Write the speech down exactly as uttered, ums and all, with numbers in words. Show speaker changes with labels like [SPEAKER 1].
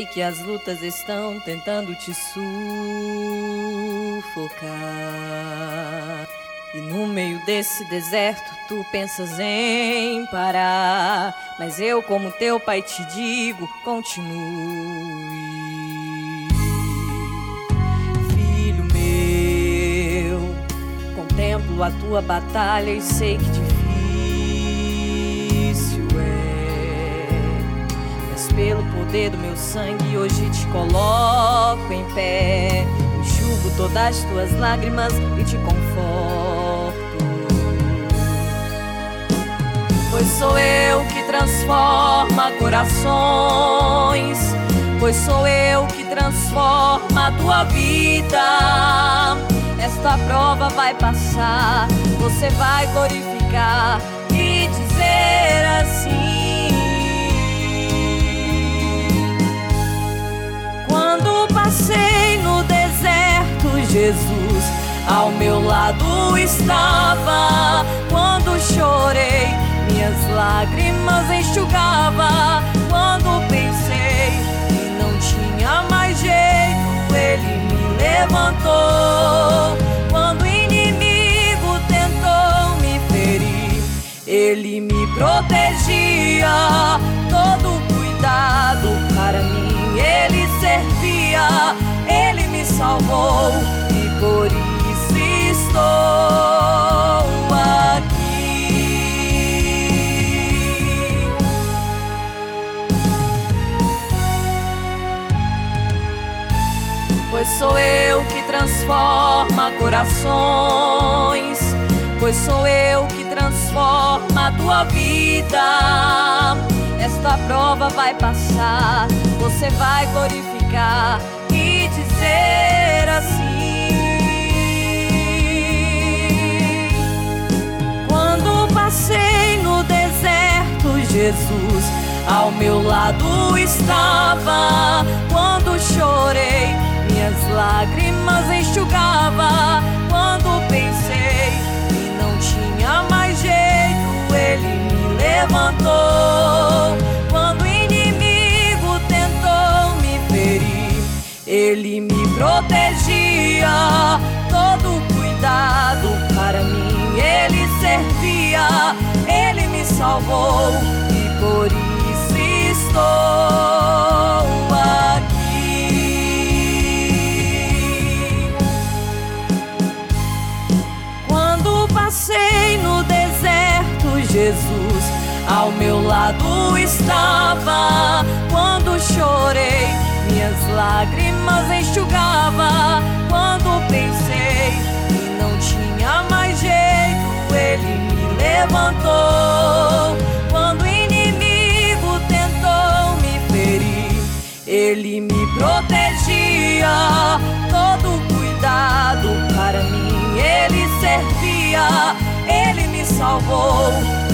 [SPEAKER 1] que as lutas estão tentando te sufocar. E no meio desse deserto tu pensas em parar, mas eu, como teu pai, te digo, continue. Filho meu, contemplo a tua batalha e sei que difícil é, mas pelo poder do meu sangue hoje te coloco em pé. Enxugo todas as tuas lágrimas e te conforto, pois sou eu que transforma corações, pois sou eu que transforma a tua vida. Esta prova vai passar, você vai glorificar e dizer assim: quando passei no deserto, Jesus ao meu lado estava. Quando chorei, minhas lágrimas enxugava. Quando pensei que não tinha mais jeito, Ele me levantou. Quando o inimigo tentou me ferir, Ele me protegia. Todo cuidado para mim Ele servia. Ele me salvou e por isso estou aqui. Pois sou eu que transforma corações, pois sou eu que transforma a tua vida. Esta prova vai passar, você vai glorificar e dizer assim: quando passei no deserto, Jesus ao meu lado estava. Quando chorei, minhas lágrimas enxugava. Quando pensei que não tinha mais jeito, Ele me levantou. Quando o inimigo tentou me ferir, Ele me protegia. Todo cuidado para mim Ele servia. Ele me salvou e por isso estou aqui. Quando passei no deserto, Jesus ao meu lado estava. Quando chorei, minhas lágrimas enxugava. Quando pensei que não tinha mais jeito, Ele me levantou. Quando o inimigo tentou me ferir, Ele me protegia. Todo cuidado para mim Ele servia. Ele me salvou